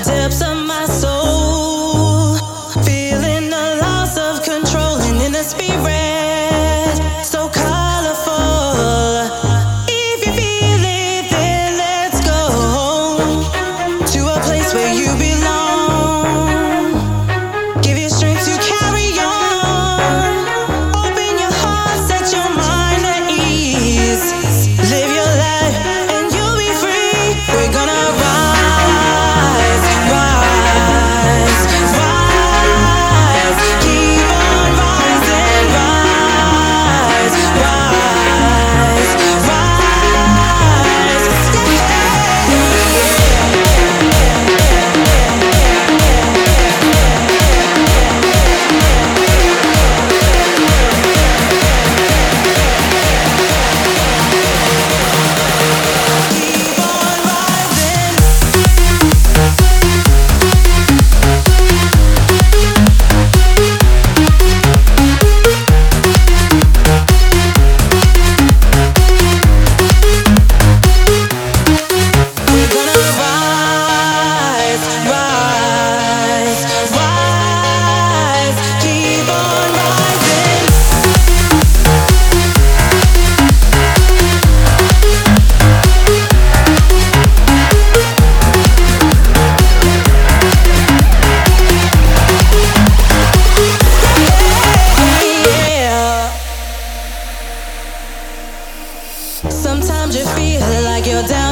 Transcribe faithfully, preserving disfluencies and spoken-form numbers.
depths of my soul, feeling the loss of control and in the spirit, so colorful. If you feel it, then let's go to a place where you belong. Give you strength to carry on. Open your heart, set your mind at ease. Live your life and you'll be free. We're gonna rise, rise, rise. Keep on rising, rise, rise, rise. Keep on rising. We're gonna rise, rise, rise. Keep on rising. Yeah. Sometimes you feel like you're down